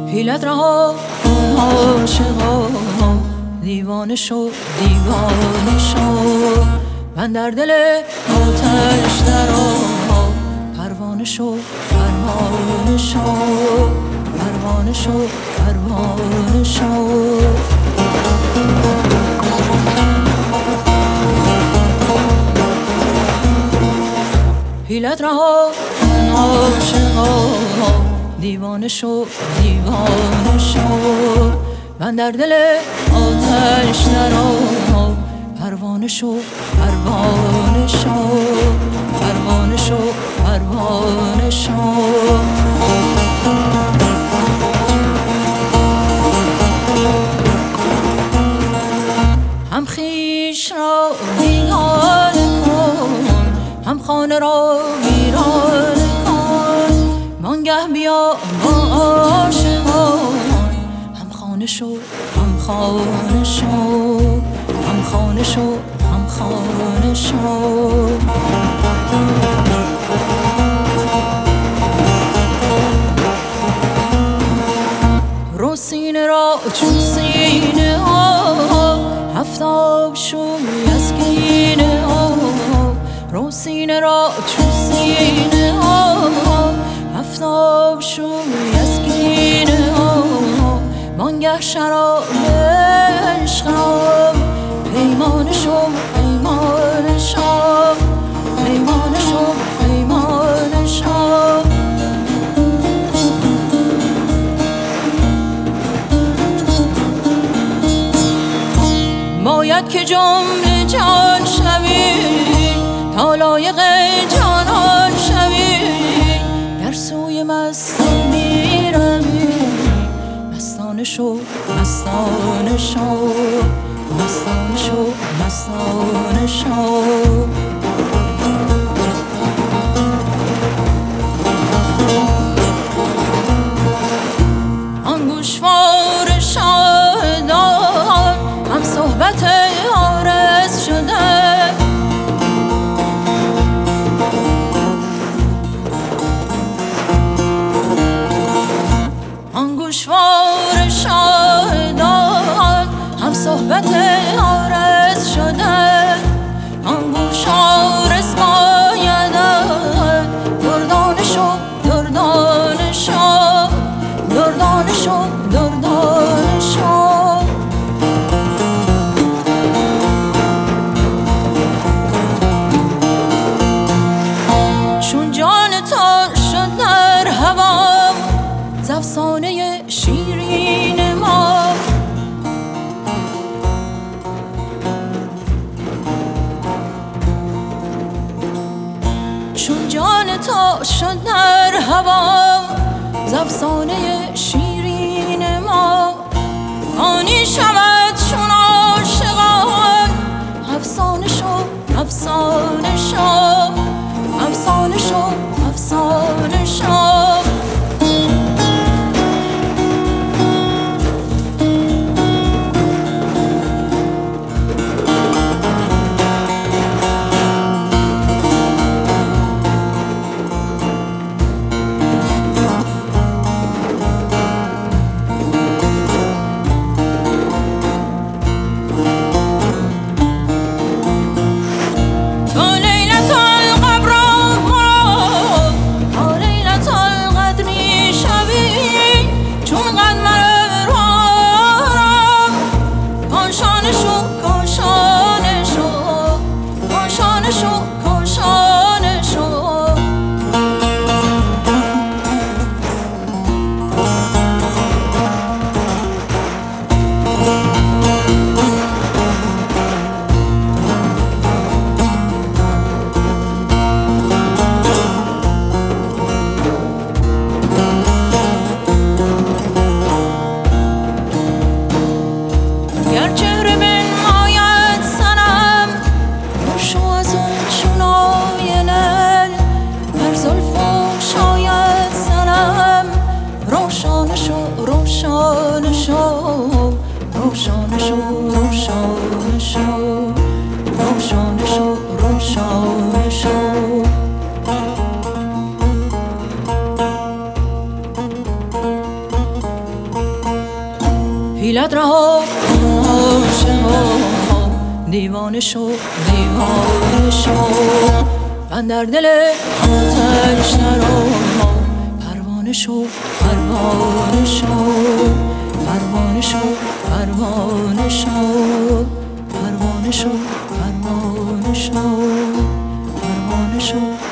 حیلت رها کن عاشقا، دیوانه شو دیوانه شو. من در دل آتش درآ، پروانه شو پروانه شو، پروانه شو پروانه شو. حیلت رها کن عاشقا، دیوانه شو دیوانه شو. من در دل آتش درآ، پروانه شو پروانه شو، پروانه شو پروانه شو. هم خویش را ویرانه کن، هم خانه را ویرانه کن. وانگه بیا با عاشقان، هم خانه شو هم خانه شو، هم خانه شو هم خانه شو. رو سینه را چون سینه ها، هفتاب شوی از کینه ها. رو سینه را چون سینه ها، هفتاب شوی از کینه ها. وانگه شراب عشقم، پیمانه شو پیمانه شو، پیمانه شو پیمانه شو. باید که جمله جان شوی، تا لایق جانان شوی. در سوی مستان میروی، مستانه شو مستانه شو، مستانه شو مستانه شو. آن گوشوار شاهدان، هم صحبت عارض شده. آن گوشوار شاهدان، هم صحبت عارض شده. آن گوش عارض بایدن، دردانه شو دردانه شو، دردانه شو دردانه شو. چون جان تو شد در هوا، ز افسانه شیرین ما. چون جان تو شد در هوا، ز افسانه شیرین ما. آنی شود چون عاشقان، افسانه شو افسانه شو، افسانه شو افسانه شو. روشان شو روشان شو روشان شو روشان شو روشان شو. حیلت رها عاشقا دیوانه شو دیوانه شو من در دل آتش نرو پروانه شو پروانه شو پروانه شو پروانه شو پروانه شو پروانه شو پروانه شو